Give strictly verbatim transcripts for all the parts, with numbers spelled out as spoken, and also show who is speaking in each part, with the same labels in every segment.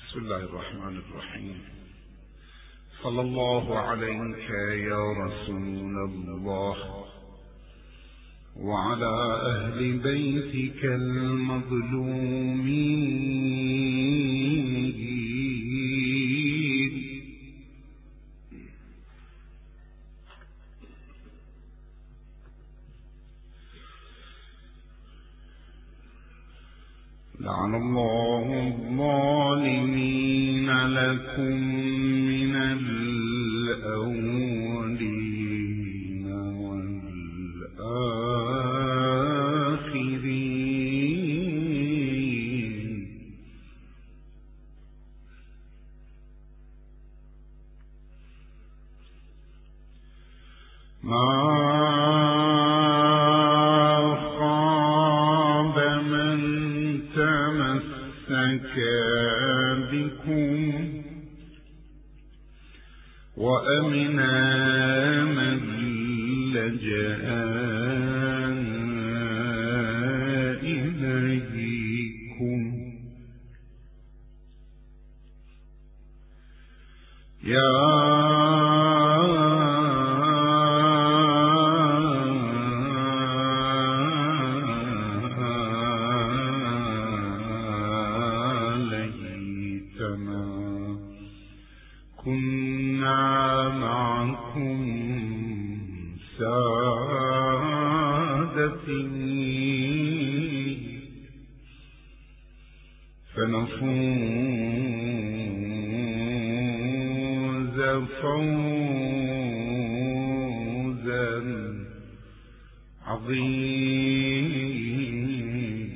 Speaker 1: بسم الله الرحمن الرحيم. صلى الله عليك يا رسول الله وعلى أهل بيتك المظلومين. لعن الله الظالمين لكم من الأولين والآخرين. ما بكم وأمنا من لجأ إليكم. يا كنا معكم سادتي فنفوز فوزا عظيما.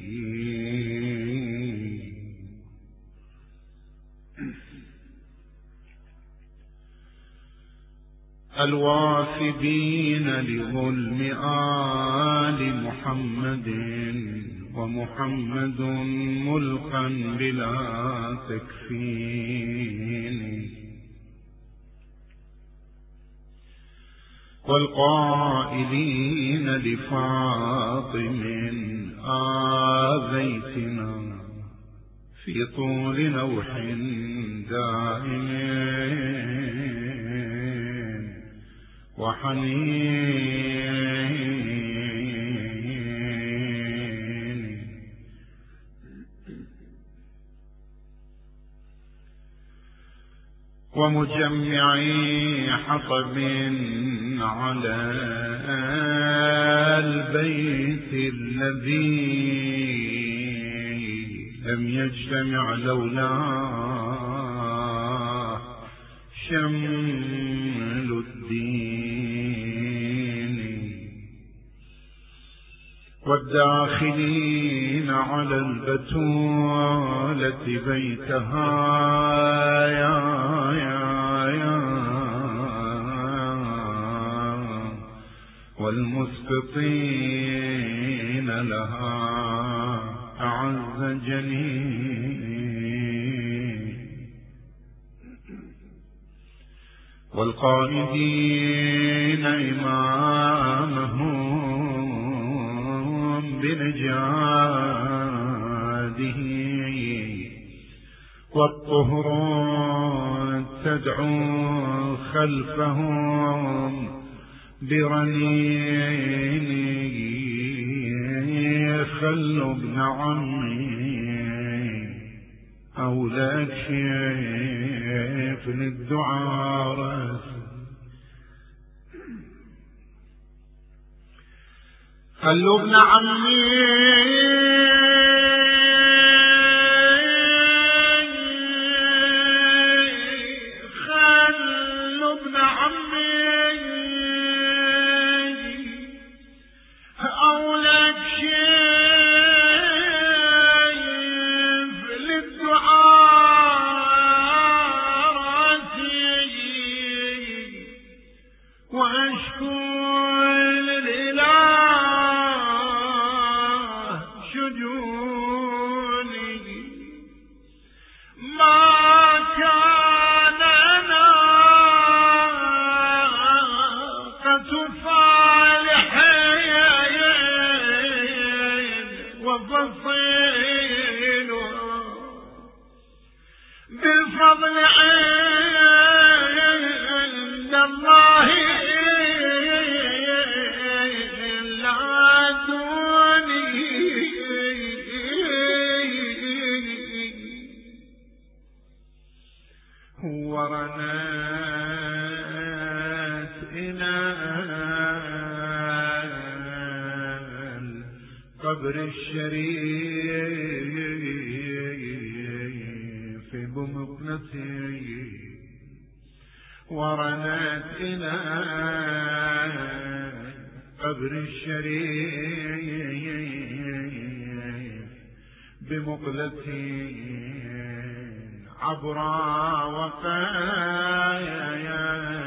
Speaker 1: الواثبين لظلم آل محمد ومحمد ملقا بلا تكفين، والقائلين لفاطم آذيتنا في طول نوح دائم وحنين. ومجمعي حطب على البيت الذي لم يجتمع لولا شمل الدين، والداخلين على البتولة بيتها يا يا يا والمسقطين لها أعز جنين، والقائدين إمامهم بنجاده، والطهر تدعو خلفهم برنين. خلوا ابن عمي أولاد شيف للدعاء راسل، خلوا ابن عمي خلوا ابن عمي أولاد شيف للدعاء راسي، وأشكو للإله الفضل عند الله لا دوني ورنات إلى القبر الشريف بمقلتي ورنات إلى القبر الشريف بمقلتي عبرا وفايا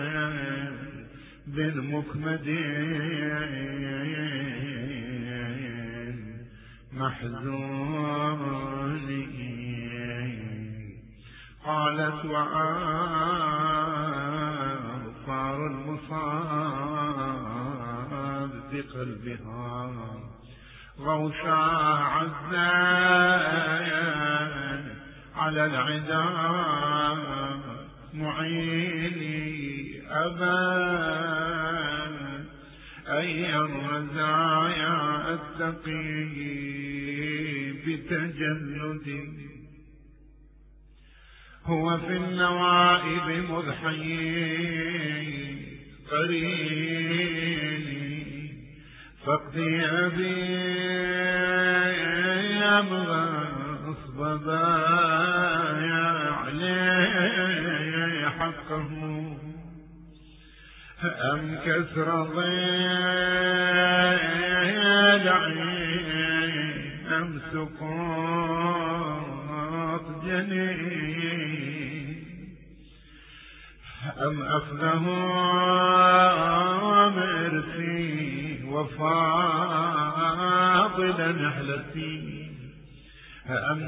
Speaker 1: بالمكمدين محزوني قالت وأبصار المصاب بقلبها غوثا عزايا على العدا معيني أبا أي الرزايا أتقي بتجلدي هو في النوائب مضحي قريني فاقضي أبي أبغى أصببايا عليه حقه أم كسر ضلعي أم سقوط جنين أم أخذه مرسي وفاضل نحلتي أم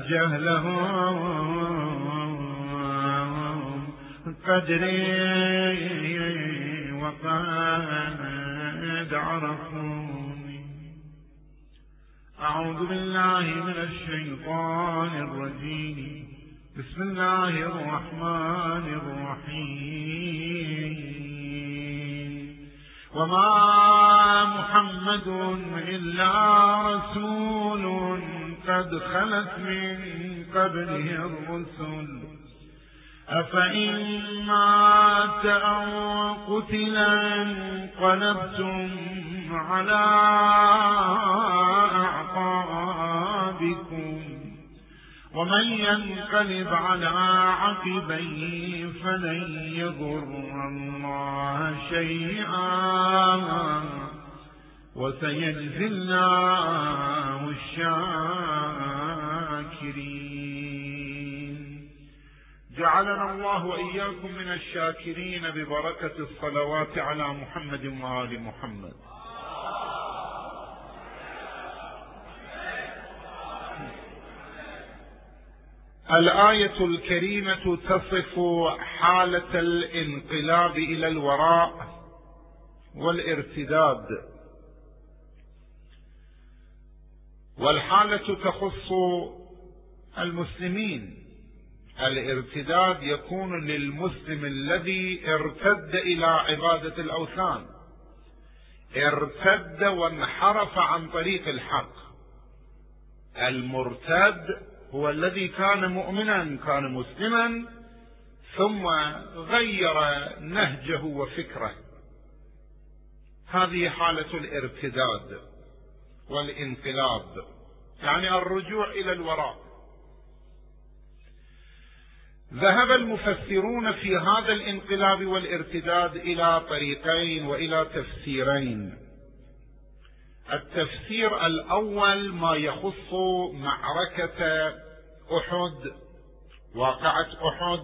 Speaker 1: جهلهم قدري وقد عرفوني أعوذ بالله من الشيطان الرجيم بسم الله الرحمن الرحيم وما محمد إلا رسول قد خلت من قبله الرسل أفإن مات أو قتل انقلبتم على أعقابكم ومن ينقلب على عقبيه فلن يضر الله شيئا وسيجزي الله الشاكرين. جعلنا الله وإياكم من الشاكرين ببركة الصلوات على محمد وآل محمد. الآية الكريمة تصف حالة الانقلاب إلى الوراء والارتداد، والحالة تخص المسلمين. الارتداد يكون للمسلم الذي ارتد إلى عبادة الأوثان، ارتد وانحرف عن طريق الحق. المرتد هو الذي كان مؤمنا، كان مسلما، ثم غير نهجه وفكره. هذه حالة الارتداد والانقلاب، يعني الرجوع إلى الوراء. ذهب المفسرون في هذا الانقلاب والارتداد إلى طريقين وإلى تفسيرين. التفسير الأول ما يخص معركة أحد، واقعة أحد،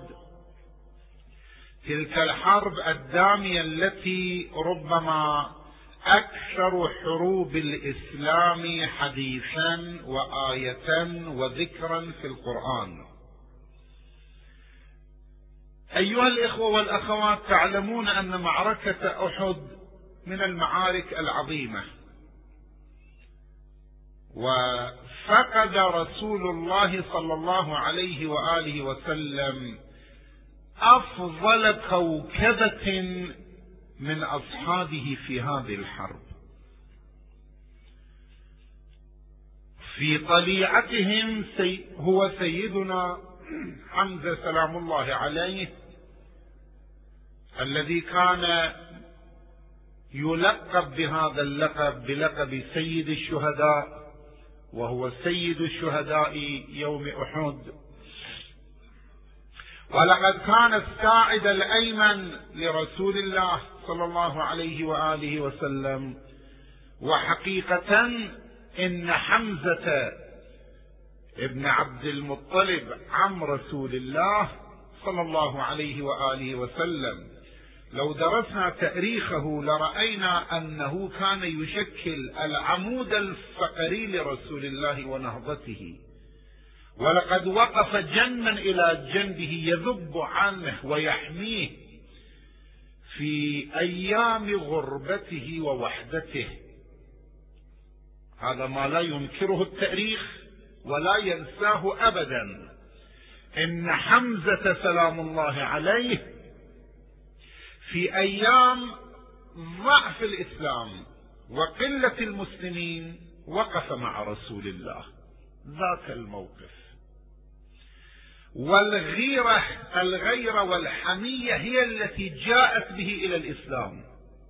Speaker 1: تلك الحرب الدامية التي ربما أكثر حروب الإسلام حديثا وآية وذكرا في القرآن. أيها الإخوة والأخوات، تعلمون أن معركة أحد من المعارك العظيمة، وفقد رسول الله صلى الله عليه وآله وسلم أفضل كوكبة من أصحابه في هذه الحرب. في طليعتهم سي هو سيدنا حمزة سلام الله عليه، الذي كان يلقب بهذا اللقب بلقب سيد الشهداء، وهو سيد الشهداء يوم أحد. ولقد كان الساعد الأيمن لرسول الله صلى الله عليه وآله وسلم. وحقيقة إن حمزة ابن عبد المطلب عم رسول الله صلى الله عليه وآله وسلم، لو درسنا تاريخه لرأينا أنه كان يشكل العمود الفقري لرسول الله ونهضته، ولقد وقف جنبا إلى جنبه يذب عنه ويحميه في أيام غربته ووحدته. هذا ما لا ينكره التاريخ ولا ينساه أبدا. إن حمزة سلام الله عليه في أيام ضعف الإسلام وقلة المسلمين وقف مع رسول الله ذاك الموقف. والغيرة الغيرة والحمية هي التي جاءت به إلى الإسلام.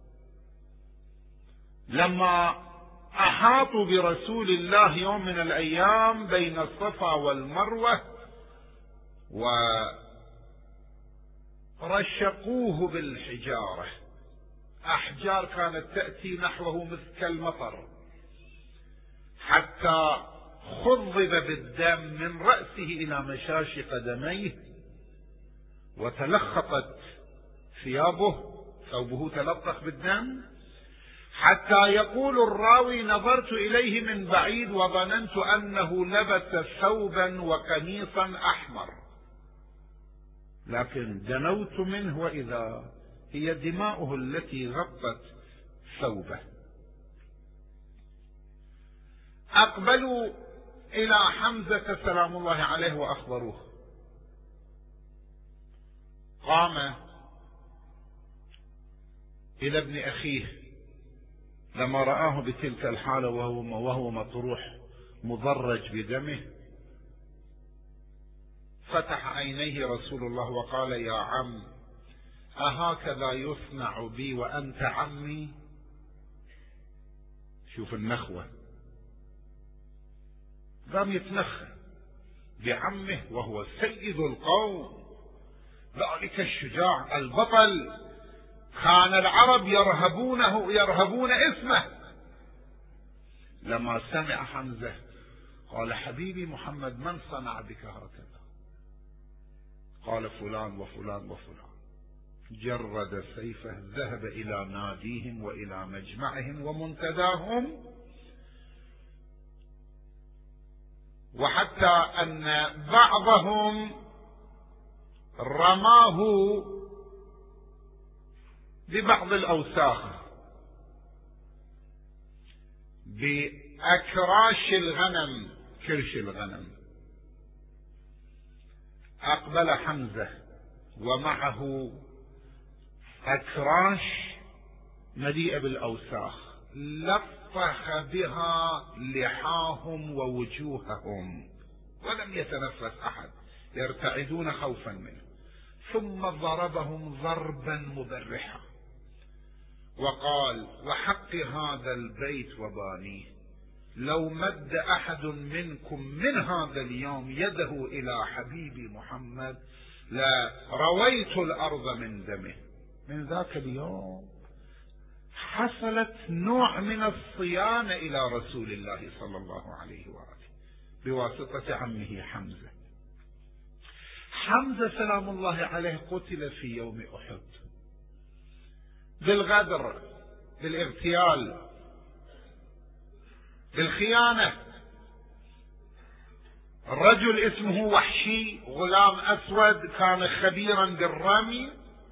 Speaker 1: لما أحاطوا برسول الله يوم من الأيام بين الصفا والمروة ورشقوه بالحجارة، أحجار كانت تأتي نحوه مثل كالمطر، حتى خضب بالدم من رأسه إلى مشاش قدميه، وتلخطت ثيابه، ثوبه تلطخ بالدم، حتى يقول الراوي نظرت إليه من بعيد وظننت أنه لبس ثوبا وقميصا أحمر، لكن دنوت منه وإذا هي دماؤه التي غطت ثوبه. أقبلوا إلى حمزة سلام الله عليه وأخبروه. قام إلى ابن أخيه لما رآه بتلك الحالة وهو, وهو مطروح مضرج بدمه، فتح عينيه رسول الله وقال: يا عم، أهكذا يصنع بي وأنت عمي؟ شوف النخوة، قام يتنخى بعمه وهو سيد القوم، ذلك الشجاع البطل، كان العرب يرهبونه يرهبون اسمه. لما سمع حمزة قال: حبيبي محمد، من صنع بك هكذا؟ قال: فلان وفلان وفلان. جرد سيفه، ذهب إلى ناديهم وإلى مجمعهم ومنتداهم، وحتى أن بعضهم رماه ببعض الأوساخ بأكراش الغنم، كرش الغنم. أقبل حمزة ومعه أكراش مليئة بالأوساخ، لطخ بها لحاهم ووجوههم، ولم يتنفس أحد، يرتعدون خوفا منه. ثم ضربهم ضربا مبرحا وقال: وحق هذا البيت وبانيه، لو مد أحد منكم من هذا اليوم يده إلى حبيبي محمد لرويت الأرض من دمه. من ذاك اليوم حصلت نوع من الصيانة إلى رسول الله صلى الله عليه وآله بواسطة عمه حمزة. حمزة سلام الله عليه قتل في يوم أحد بالغدر، بالاغتيال، بالخيانة. الرجل اسمه وحشي، غلام أسود، كان خبيرا بالرمي،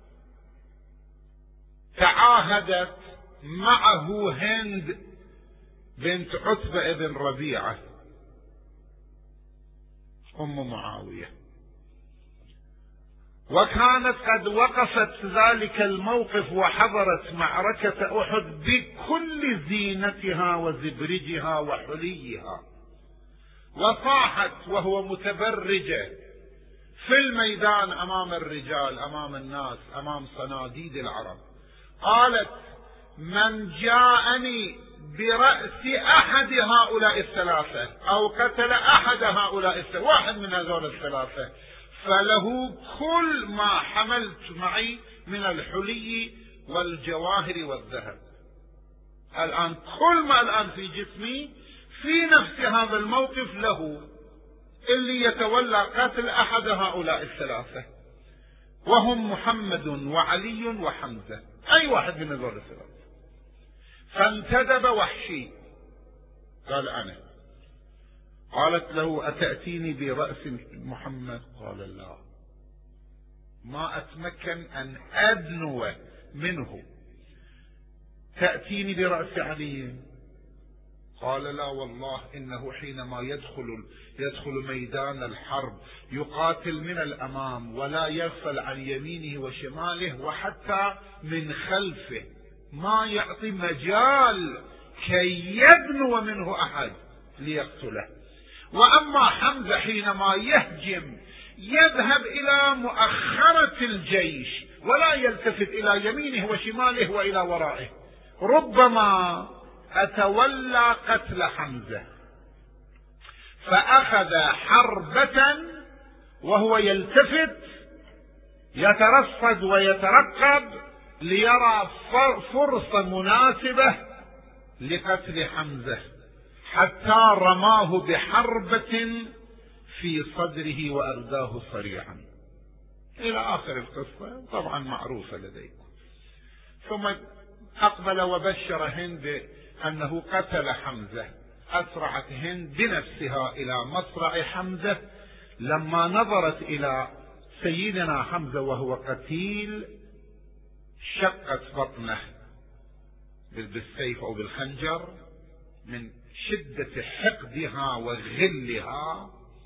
Speaker 1: تعاهدت معه هند بنت عتبة بن ربيعة أم معاوية، وكانت قد وقفت في ذلك الموقف وحضرت معركة أحد بكل زينتها وزبرجها وحليها، وصاحت وهو متبرجة في الميدان أمام الرجال، أمام الناس، أمام صناديد العرب، قالت: من جاءني برأس أحد هؤلاء الثلاثة أو قتل أحد هؤلاء الثلاثة، واحد من هذول الثلاثة، فله كل ما حملت معي من الحلي والجواهر والذهب. الآن كل ما الآن في جسمي في نفس هذا الموقف له، اللي يتولى قتل أحد هؤلاء الثلاثة، وهم محمد وعلي وحمزة، أي واحد من هذول الثلاثة. فانتدب وحشي قال: أنا. قالت له: أتأتيني برأس محمد؟ قال: لا، ما أتمكن أن أدنو منه. تأتيني برأس علي؟ قال: لا والله، إنه حينما يدخل يدخل ميدان الحرب يقاتل من الأمام ولا يغفل عن يمينه وشماله وحتى من خلفه، ما يعطي مجال كي يدنو منه أحد ليقتله. وأما حمزة حينما يهجم يذهب إلى مؤخرة الجيش ولا يلتفت إلى يمينه وشماله وإلى ورائه. ربما أتولى قتل حمزة، فأخذ حربة وهو يلتفت يترصد ويترقب ليرى فرصة مناسبة لقتل حمزة، حتى رماه بحربة في صدره وأرداه صريعا، إلى آخر القصة طبعا معروفة لديكم. ثم أقبل وبشر هند أنه قتل حمزة. أسرعت هند بنفسها إلى مصرع حمزة، لما نظرت إلى سيدنا حمزة وهو قتيل شقت بطنه بالسيف أو بالخنجر من شدة حقدها وغلها.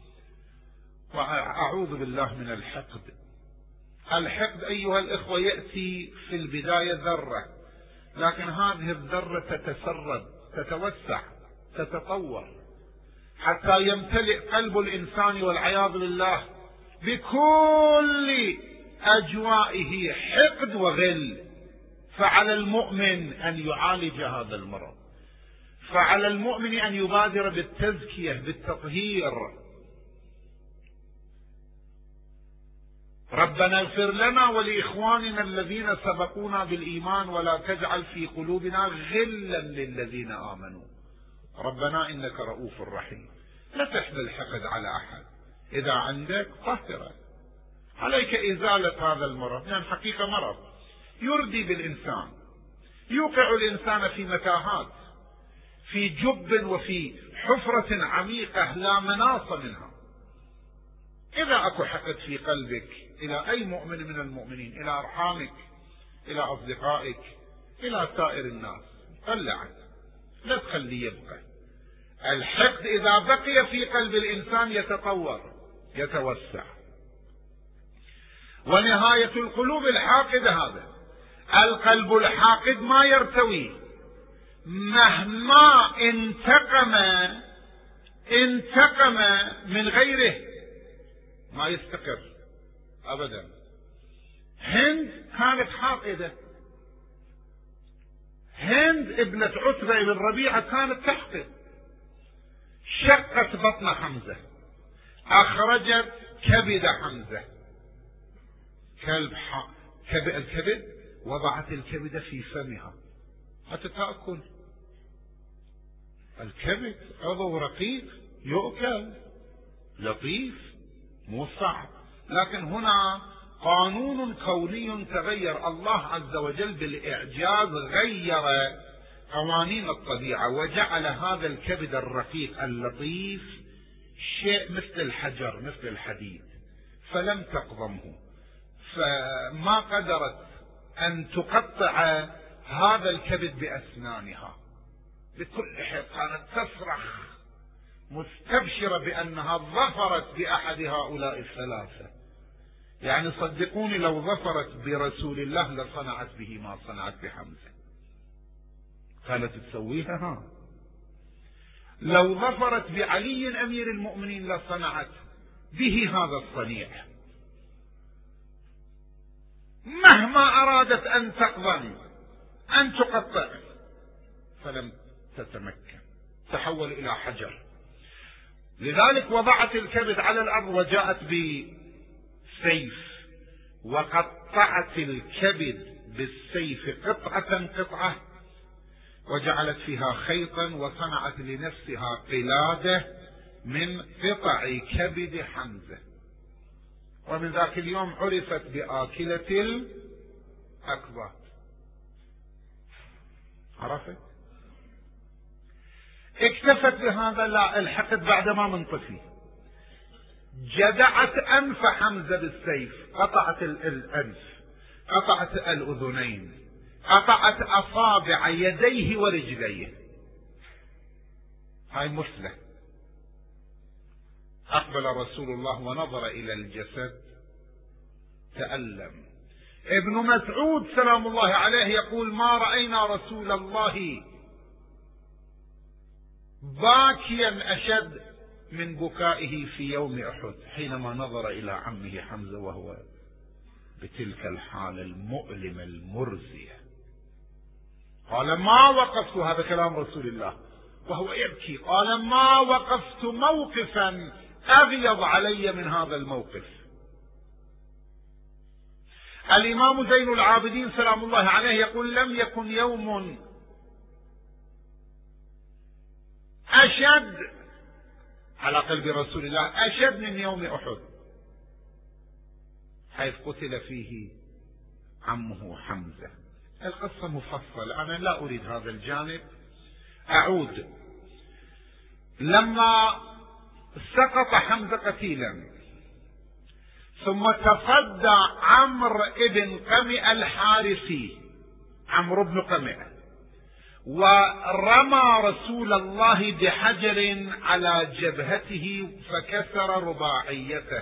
Speaker 1: وأعوذ بالله من الحقد. الحقد أيها الإخوة يأتي في البداية ذرة، لكن هذه الذرة تتسرب، تتوسع، تتطور، حتى يمتلئ قلب الإنسان والعياذ بالله بكل أجوائه حقد وغل. فعلى المؤمن أن يعالج هذا المرض، فعلى المؤمن أن يبادر بالتزكية بالتطهير. ربنا اغفر لنا ولإخواننا الذين سبقونا بالإيمان ولا تجعل في قلوبنا غلا للذين آمنوا ربنا إنك رؤوف رحيم. لا تحمل حقد على أحد، إذا عندك طهره، عليك إزالة هذا المرض، لأن حقيقة مرض يردي بالإنسان، يوقع الإنسان في متاهات، في جب وفي حفرة عميقة لا مناص منها. إذا أكو حقد في قلبك إلى أي مؤمن من المؤمنين، إلى أرحامك، إلى أصدقائك، إلى سائر الناس، طلعت، لا تخليه يبقى. الحقد إذا بقي في قلب الإنسان يتطور، يتوسع. ونهاية القلوب الحاقدة هذا. القلب الحاقد ما يرتوي، مهما انتقم انتقم من غيره ما يستقر أبدا. هند كانت حاقدة، هند ابنة عتبة بن ربيعة كانت تحقد، شقت بطن حمزة، أخرجت كبد حمزة، كلب كبد الكبد، وضعت الكبد في فمها حتى تأكل. الكبد عضو رقيق يؤكل، لطيف مو صعب، لكن هنا قانون كوني تغير. الله عز وجل بالإعجاز غير قوانين الطبيعة وجعل هذا الكبد الرقيق اللطيف شيء مثل الحجر مثل الحديد، فلم تقضمه، فما قدرت أن تقطع هذا الكبد بأسنانها. بكل حين كانت تصرخ مستبشرة بأنها ظفرت بأحد هؤلاء الثلاثة. يعني صدقوني لو ظفرت برسول الله لصنعت به ما صنعت بحمزة. كانت تسويها ها. لو ظفرت بعلي أمير المؤمنين لصنعت به هذا الصنيع. مهما أرادت أن تقضن أن تقطع فلم تتمكن، تحول إلى حجر. لذلك وضعت الكبد على الأرض وجاءت بسيف وقطعت الكبد بالسيف قطعة قطعة، وجعلت فيها خيطا وصنعت لنفسها قلادة من قطع كبد حمزة، ومن ذاك اليوم عرفت بآكلة الأكباد. عرفت؟ اكتفت بهذا؟ لا، الحقت بعدما منطفي، جدعت أنف حمزة بالسيف، قطعت الأنف، قطعت الأذنين، قطعت أصابع يديه ورجليه. هاي مثلة. أقبل رسول الله ونظر إلى الجسد تألم. ابن مسعود سلام الله عليه يقول: ما رأينا رسول الله باكيا أشد من بكائه في يوم أحد حينما نظر إلى عمه حمزة وهو بتلك الحالة المؤلمة المرزية. قال: ما وقفت، هذا كلام رسول الله وهو يبكي، قال: ما وقفت موقفا أغيظ علي من هذا الموقف. الإمام زين العابدين سلام الله عليه يقول: لم يكن يوم أشد على قلب رسول الله أشد من يوم أحد، حيث قتل فيه عمه حمزة. القصة مفصلة، أنا لا أريد هذا الجانب. أعود. لما سقط حمزة قتيلا ثم تصدى عمرو بن قمئة الحارثي، عمرو بن قمئة، ورمى رسول الله بحجر على جبهته فكسر رباعيته،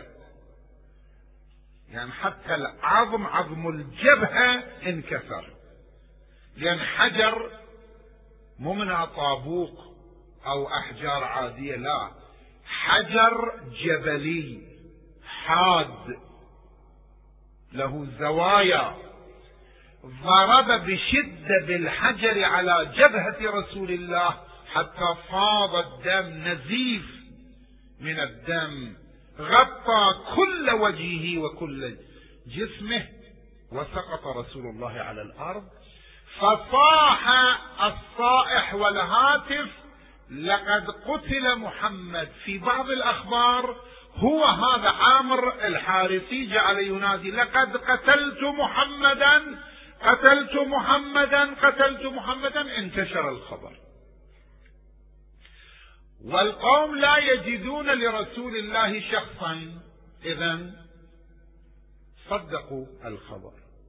Speaker 1: يعني حتى العظم، عظم الجبهة انكسر، لأن حجر مو من طابوق أو أحجار عادية، لا، حجر جبلي حاد له زوايا، ضرب بشدة بالحجر على جبهة رسول الله حتى فاض الدم، نزيف من الدم غطى كل وجهه وكل جسمه، وسقط رسول الله على الأرض. فصاح الصائح والهاتف: لقد قتل محمد. في بعض الأخبار هو هذا عامر الحارثي جعل ينادي: لقد قتلت محمدا، قتلت محمدا، قتلت محمدا. انتشر الخبر، والقوم لا يجدون لرسول الله شخصا، إذن صدقوا الخبر.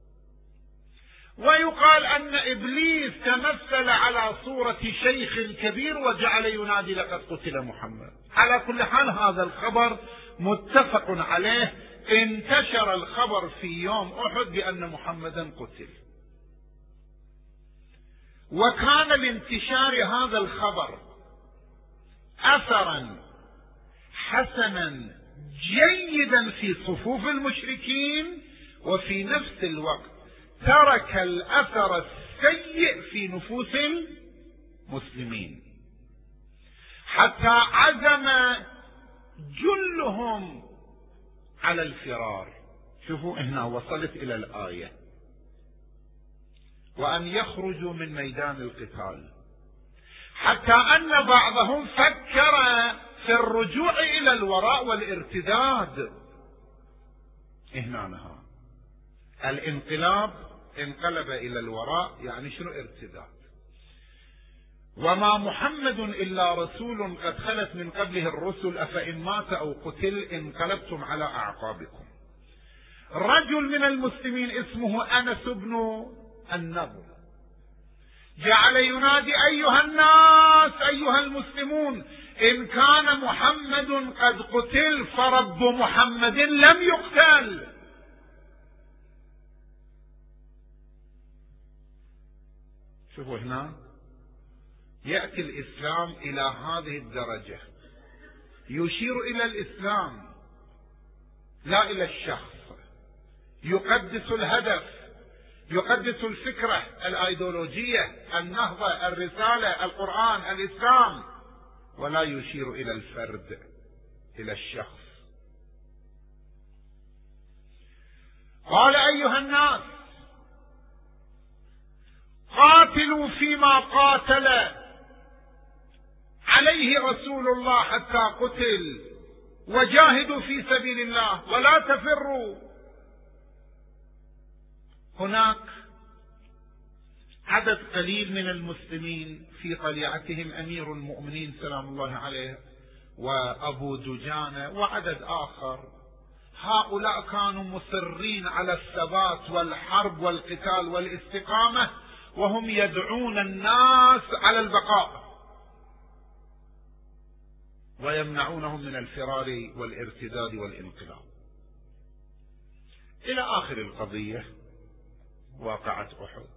Speaker 1: ويقال أن إبليس تمثل على صورة شيخ كبير وجعل ينادي: لقد قتل محمد. على كل حال هذا الخبر متفق عليه، انتشر الخبر في يوم أحد بأن محمدا قتل. وكان لانتشار هذا الخبر أثرا حسنا جيدا في صفوف المشركين، وفي نفس الوقت ترك الأثر السيء في نفوس المسلمين، حتى عزم جلهم على الفرار. شوفوا هنا وصلت إلى الآية: وأن يخرجوا من ميدان القتال، حتى أن بعضهم فكر في الرجوع إلى الوراء والارتداد. هنا الانقلاب انقلب إلى الوراء، يعني شنو ارتداد؟ وما محمد إلا رسول قد خلت من قبله الرسل أفإن مات أو قتل انقلبتم على أعقابكم. رجل من المسلمين اسمه أنس بن النضر جعل ينادي: أيها الناس، أيها المسلمون، إن كان محمد قد قتل فرب محمد لم يقتل. شوفوا هنا يأتي الإسلام إلى هذه الدرجة، يشير إلى الإسلام لا إلى الشخص، يقدس الهدف، يقدس الفكرة الأيديولوجية، النهضة، الرسالة، القرآن، الإسلام، ولا يشير إلى الفرد، إلى الشخص. قال أيها الناس قاتلوا فيما قاتل عليه رسول الله حتى قتل، وجاهدوا في سبيل الله ولا تفروا. هناك عدد قليل من المسلمين في طليعتهم أمير المؤمنين سلام الله عليه وأبو دجانة وعدد آخر، هؤلاء كانوا مصرين على الثبات والحرب والقتال والاستقامة، وهم يدعون الناس على البقاء ويمنعونهم من الفرار والارتداد والانقلاب. إلى آخر القضية واقعة أحد.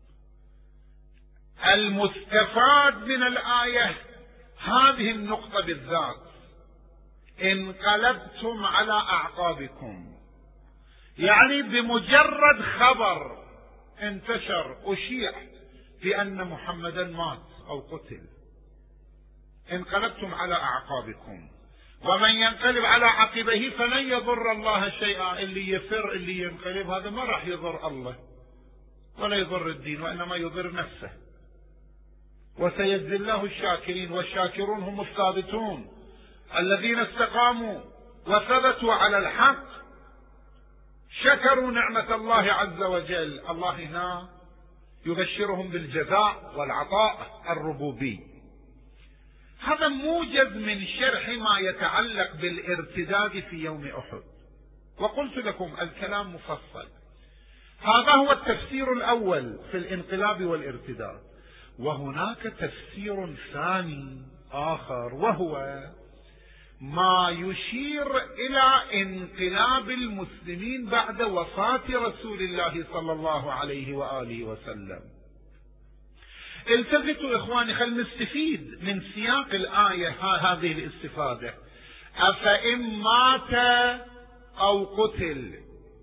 Speaker 1: المستفاد من الآية هذه النقطة بالذات، انقلبتم على أعقابكم، يعني بمجرد خبر انتشر أشيع بأن محمدا مات أو قتل انقلبتم على أعقابكم، ومن ينقلب على عقبيه فلن يضر الله شيئا. اللي يفر اللي ينقلب هذا ما راح يضر الله ولا يضر الدين، وإنما يضر نفسه. وسيجزي الله الشاكرين، والشاكرون هم الثابتون الذين استقاموا وثبتوا على الحق، شكروا نعمة الله عز وجل. الله هنا يبشرهم بالجزاء والعطاء الربوبي. هذا موجز من شرح ما يتعلق بالارتداد في يوم أحد، وقلت لكم الكلام مفصل. هذا هو التفسير الأول في الانقلاب والارتداد. وهناك تفسير ثاني آخر، وهو ما يشير إلى انقلاب المسلمين بعد وفاة رسول الله صلى الله عليه وآله وسلم. التفتوا إخواني، خل نستفيد من سياق الآية هذه الاستفادة. أفإن مات أو قتل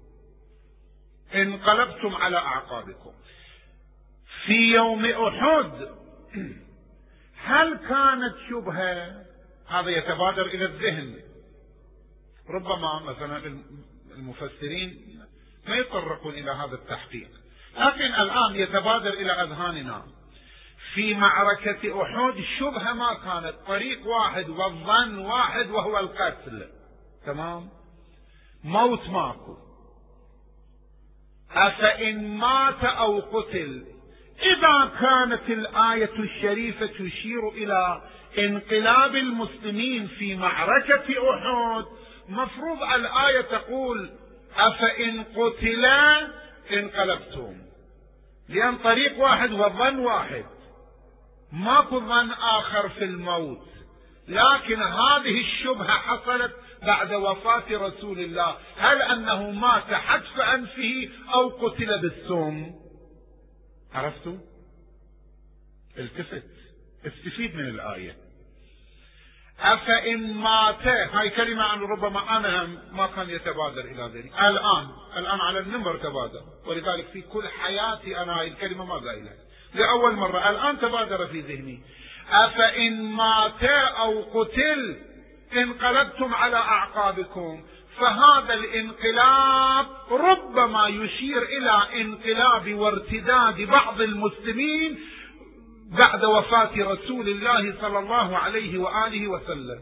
Speaker 1: انقلبتم على أعقابكم. في يوم أحد هل كانت شبهة؟ هذا يتبادر إلى الذهن. ربما مثلا المفسرين ما يتطرقون إلى هذا التحقيق، لكن الآن يتبادر إلى أذهاننا. في معركة أحد شبهة ما كانت، طريق واحد والظن واحد وهو القتل، تمام؟ موت ماكو. أفإن مات أو قتل، إذا كانت الآية الشريفة تشير إلى انقلاب المسلمين في معركة أحد، مفروض الآية تقول أفإن قتل انقلبتم، لأن طريق واحد والظن واحد، ماكو ظن آخر في الموت. لكن هذه الشبهة حصلت بعد وفاة رسول الله، هل أنه مات حتف أنفه أو قتل بالسم؟ عرفتوا؟ التفت، استفيد من الآية. أفإن مات، هاي كلمة عن ربما أنا ما كان يتبادر إلى ذلك، الآن الآن على المنبر تبادر، ولذلك في كل حياتي أنا هاي الكلمة ما قايلها، لأول مرة الآن تبادر في ذهني. أفإن مات أو قتل انقلبتم على أعقابكم. فهذا الانقلاب ربما يشير إلى انقلاب وارتداد بعض المسلمين بعد وفاة رسول الله صلى الله عليه وآله وسلم.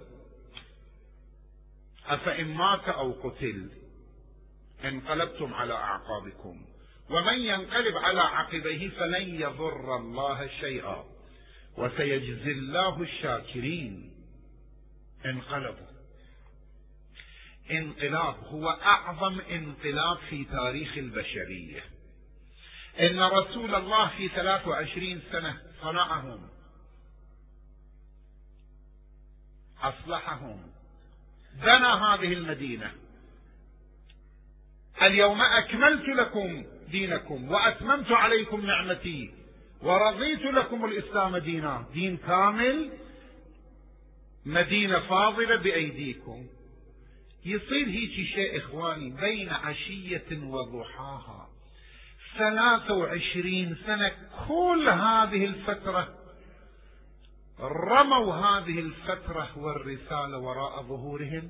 Speaker 1: أفإن مات أو قتل انقلبتم على أعقابكم، ومن ينقلب على عقبيه فلن يضر الله شيئا وسيجزي الله الشاكرين. انقلبوا. انقلاب هو أعظم انقلاب في تاريخ البشرية. إن رسول الله في ثلاث وعشرين سنة صنعهم، أصلحهم، بنى هذه المدينة. اليوم أكملت لكم دينكم وأتممت عليكم نعمتي ورضيت لكم الإسلام دينا، دين كامل، مدينة فاضلة بأيديكم. يصير هيك شيء إخواني بين عشية وضحاها، ثلاثة وعشرين سنة، كل هذه الفترة رموا هذه الفترة والرسالة وراء ظهورهم،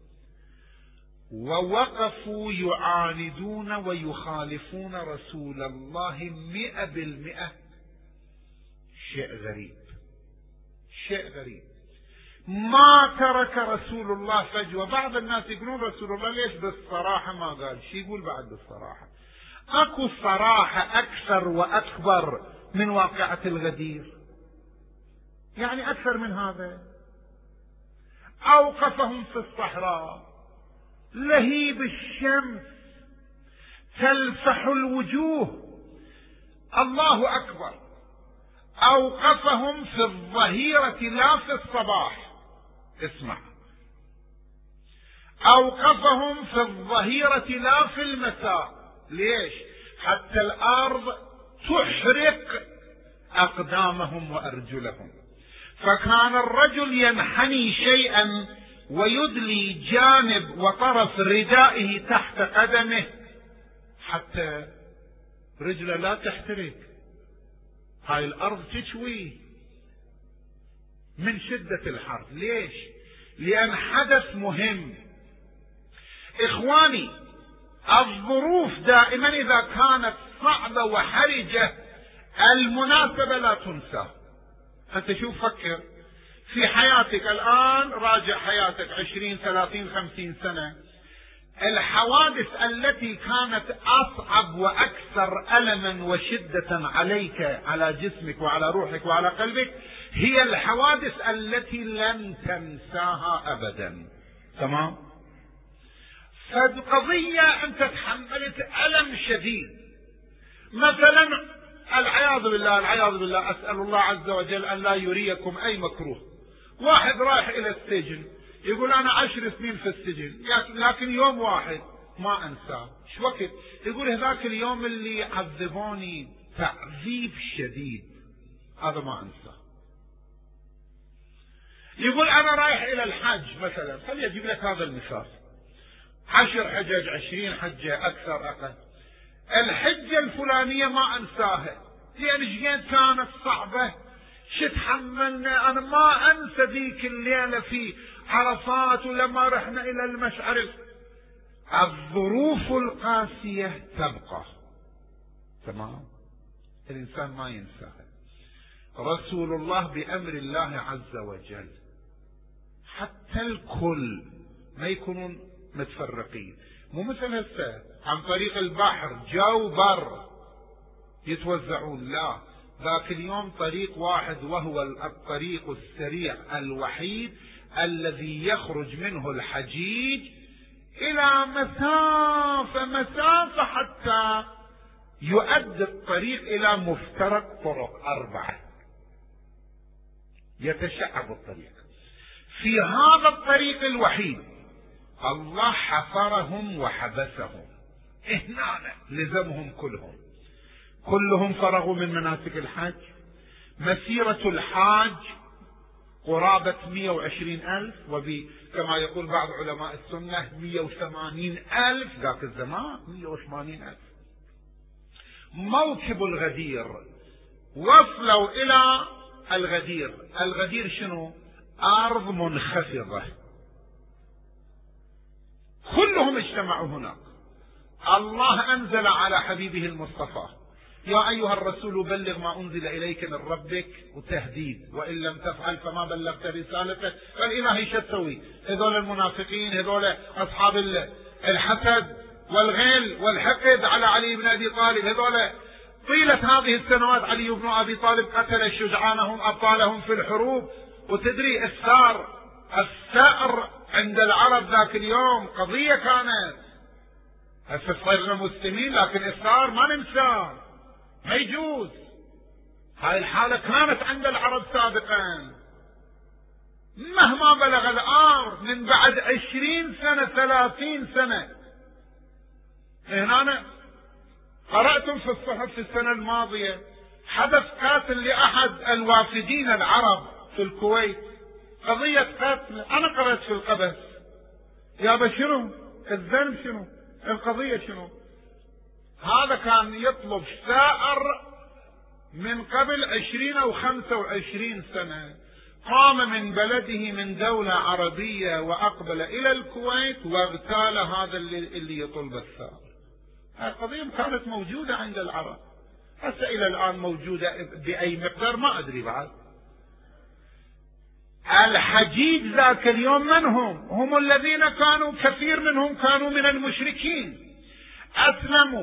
Speaker 1: ووقفوا يعاندون ويخالفون رسول الله مئة بالمئة. شيء غريب، شيء غريب. ما ترك رسول الله فجوة. بعض الناس يقولون رسول الله ليش بالصراحة ما قال؟ شي يقول بعد بالصراحة؟ اكو صراحة اكثر واكبر من واقعة الغدير؟ يعني اكثر من هذا. اوقفهم في الصحراء، لهيب الشمس تلفح الوجوه، الله اكبر. اوقفهم في الظهيرة لا في الصباح. اسمع، اوقفهم في الظهيرة لا في المساء. ليش؟ حتى الارض تحرق اقدامهم وارجلهم. فكان الرجل ينحني شيئا ويدلي جانب وطرف ردائه تحت قدمه حتى رجله لا تحترق. هاي الارض تشوي من شدة الحر. ليش؟ لأن حدث مهم. إخواني، الظروف دائما إذا كانت صعبة وحرجة المناسبة لا تنسى. أنت شوف، فكر في حياتك الآن، راجع حياتك عشرين ثلاثين خمسين سنة، الحوادث التي كانت أصعب وأكثر ألما وشدة عليك، على جسمك وعلى روحك وعلى قلبك، هي الحوادث التي لن تنساها أبدا. تمام؟ فالقضية أنت تحملت ألم شديد. مثلا العياذ بالله العياذ بالله أسأل الله عز وجل أن لا يريكم أي مكروه. واحد رايح إلى السجن يقول أنا عشر سنين في السجن، لكن يوم واحد ما أنساه. شو وقت؟ يقول هذاك اليوم اللي عذبوني تعذيب شديد، هذا ما أنساه. يقول أنا رايح إلى الحج مثلا، خلي أجيب لك هذا المثال، عشر حجج، عشرين حجة، أكثر أقل، الحجة الفلانية ما أنساها لأن جيت كانت صعبة، شتحملنا. أنا ما أنسى ذيك الليلة في عرفات ولما رحنا إلى المشعر. الظروف القاسية تبقى. تمام؟ الإنسان ما ينساها. رسول الله بأمر الله عز وجل حتى الكل ما يكونون متفرقين، مو مثل هسه عن طريق البحر جو بر يتوزعون، لا، ذاك اليوم طريق واحد وهو الطريق السريع الوحيد الذي يخرج منه الحجيج إلى مسافة مسافة حتى يؤدي الطريق إلى مفترق طرق أربعة، يتشعب الطريق. في هذا الطريق الوحيد الله حفرهم وحبسهم، هنا لزمهم كلهم كلهم فرغوا من مناسك الحج. مسيرة الحاج قرابة مئة وعشرين ألف، وكما يقول بعض علماء السنة مئة وثمانين ألف، ذاك الزمان مئة وثمانين ألف. موكب الغدير، وصلوا إلى الغدير. الغدير شنو؟ أرض منخفضة، كلهم اجتمعوا هناك. الله أنزل على حبيبه المصطفى يا أيها الرسول بلغ ما أنزل إليك من ربك، وتهديد، وإن لم تفعل فما بلغت رسالته. فالإله ايش تسوي؟ هذول المنافقين، هذول أصحاب الحسد والغل والحقد على علي بن أبي طالب، هذول طيلة هذه السنوات علي بن أبي طالب قتل شجعانهم أبطالهم في الحروب. وتدري الثار الثأر عند العرب ذاك اليوم قضية كانت. هسه صرنا مسلمين لكن الثار ما ننساه، ما يجوز. هاي الحالة كانت عند العرب سابقا. مهما بلغ الأمر من بعد عشرين سنة ثلاثين سنة، هنا قرأتم في الصحف في السنة الماضية حدث قتل لأحد الوافدين العرب في الكويت، قضية قتل. أنا قرأت في القبس يا شنو الذنب، شنو القضية، شنو هذا كان يطلب ثائر من قبل عشرين أو خمسة وعشرين سنة، قام من بلده من دولة عربية وأقبل إلى الكويت واغتال هذا اللي, اللي يطلب الثائر. القضية كانت موجودة عند العرب، هسه إلى الآن موجودة بأي مقدار ما أدري. بعد الحجيج ذاك اليوم من هم؟ هم الذين كانوا كثير منهم كانوا من المشركين، أسلموا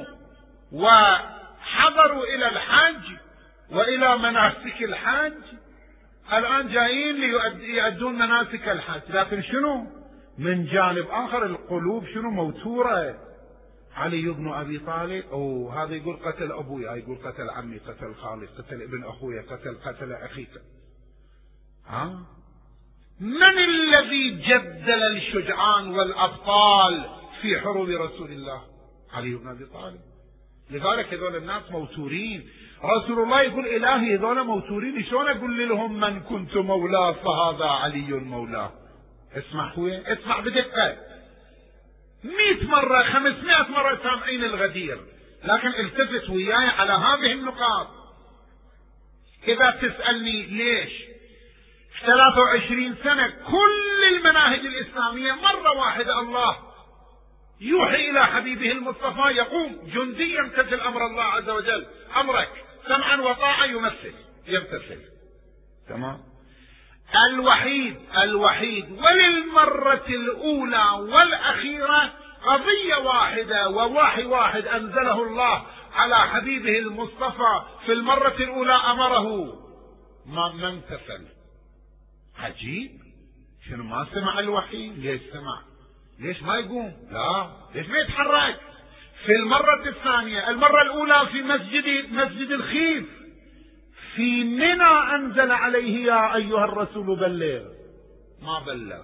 Speaker 1: وحضروا إلى الحج وإلى مناسك الحج، الآن جايين ليؤدون مناسك الحج، لكن شنو من جانب آخر القلوب شنو موتورة. علي بن أبي طالب، أو هذا يقول قتل أبوي، هذا يقول قتل عمي، قتل خالي، قتل ابن أخويا، قتل قتل أخيك. ها من الذي جدل الشجعان والأبطال في حروب رسول الله؟ علي بن أبي طالب. لذلك هذول الناس موتورين. رسول الله يقول إلهي هذول موتورين، شلون أقول لهم من كنت مولاه فهذا علي مولاه؟ اسمع خويا، اسمع بدقة، مئة مرة خمسمائة مرة سامعين الغدير، لكن التفت وياي على هذه النقاط. إذا تسألني ليش ثلاثة وعشرين سنة كل المناهج الإسلامية مرة واحدة الله يوحي إلى حبيبه المصطفى يقوم جندي يمتثل أمر الله عز وجل، أمرك سمعا وطاعة يمثل يمتثل، تمام. الوحيد الوحيد وللمرة الأولى والأخيرة قضية واحدة ووحي واحد أنزله الله على حبيبه المصطفى في المرة الأولى أمره ما ما امتثل. عجيب، شنو ما سمع الوحي؟ ليش سمع؟ ليش ما يقوم؟ لا، ليش ما يتحرك؟ في المرة الثانية، المرة الأولى في مسجد مسجد الخيف في منى أنزل عليه يا أيها الرسول بلغ، ما بلغ.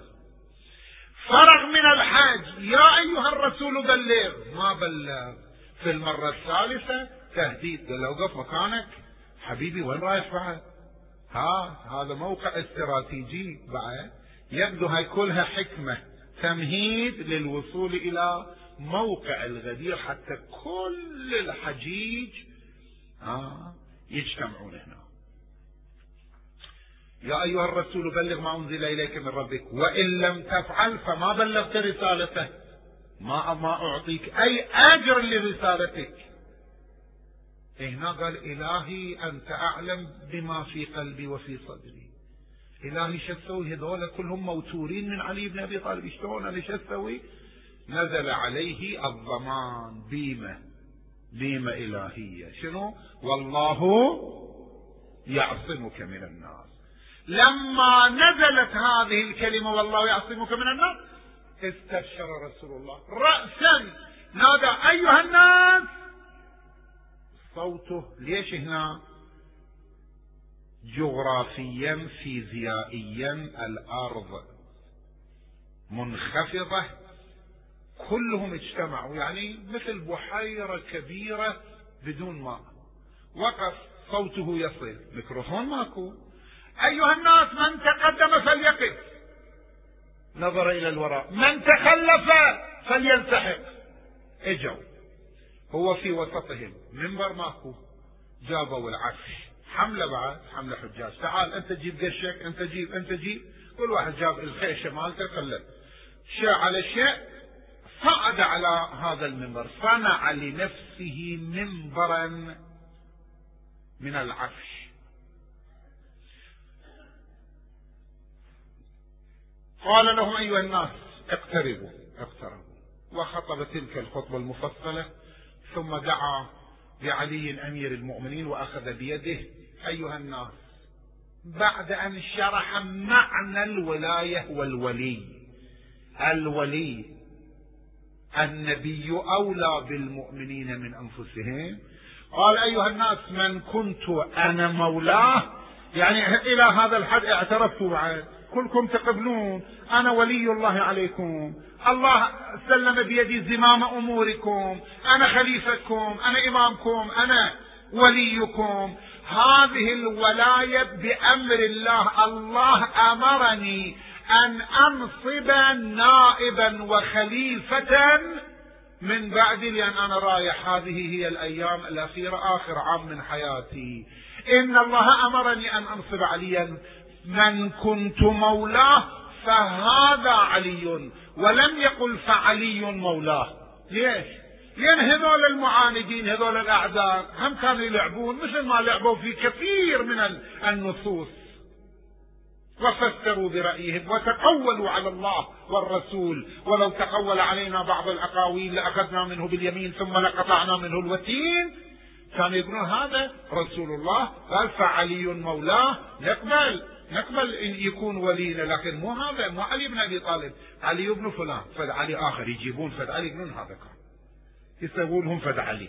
Speaker 1: فرغ من الحج يا أيها الرسول بلغ، ما بلغ. في المرة الثالثة تهديد، قال له وقف مكانك حبيبي، وين رايح بعد؟ ها هذا موقع استراتيجي بعد. يبدو هاي كلها حكمة تمهيد للوصول إلى موقع الغدير حتى كل الحجيج ها يجتمعون هنا. يا أيها الرسول بلغ ما أنزل إليك من ربك وإن لم تفعل فما بلغت رسالته، ما ما أعطيك أي أجر لرسالتك. هنا قال إلهي أنت أعلم بما في قلبي وفي صدري. إلهي شو تسوي؟ هذول كلهم موتورين من علي بن أبي طالب، شلون أنا شو تسوي؟ نزل عليه الضمان، بيمة بيمة إلهية، شنو؟ والله يعصمك من الناس. لما نزلت هذه الكلمة والله يعصمك من الناس استبشر رسول الله رأسا، نادى أيها الناس. صوته ليش هنا جغرافيا فيزيائيا الأرض منخفضة، كلهم اجتمعوا، يعني مثل بحيرة كبيرة بدون ماء، وقف صوته يصل، ميكروفون ماكو. أيها الناس من تقدم فليقف، نظر إلى الوراء، من تخلف فليلتحق. اجوا، هو في وسطهم، منبر ماكو، جابوا العفش، حملة بعد حملة حجاج، تعال أنت جيب قشك، أنت جيب أنت جيب، كل واحد جاب الخيشة مالته خلت شيء على شيء، صعد على هذا المنبر، صنع لنفسه منبرا من العفش. قال لهم أيها الناس اقتربوا، اقتربوا، وخطب تلك الخطبة المفصلة، ثم دعا بعلي أمير المؤمنين وأخذ بيده. أيها الناس، بعد أن شرح معنى الولاية والولي، الولي النبي أولى بالمؤمنين من أنفسهم، قال أيها الناس من كنت أنا مولاه، يعني إلى هذا الحد اعترفتوا بعد، كلكم تقبلون أنا ولي الله عليكم، الله سلم بيدي زمام أموركم، أنا خليفتكم، أنا إمامكم، أنا وليكم. هذه الولاية بأمر الله. الله أمرني أن أنصب نائبا وخليفة من بعدي، لأن أنا رايح، هذه هي الأيام الأخيرة، آخر عام من حياتي. إن الله أمرني أن أنصب عليا، من كنت مولاه فهذا علي، ولم يقل فعلي مولاه. ليش؟ لأن هذول المعاندين، هذول الأعداء، هم كانوا يلعبون مثل ما لعبوا في كثير من النصوص، وفسروا برأيهم وتقولوا على الله والرسول. ولو تقول علينا بعض الأقاويل لأخذنا منه باليمين ثم لقطعنا منه الوتين. كانوا يقولون هذا رسول الله قال فعلي مولاه، نقبل نقبل إن يكون ولينا، لكن مو هذا، مو علي بن أبي طالب، علي بن فلان، فد علي آخر، يجيبون فد علي يقولون هذا كان، يسوون لهم فد علي.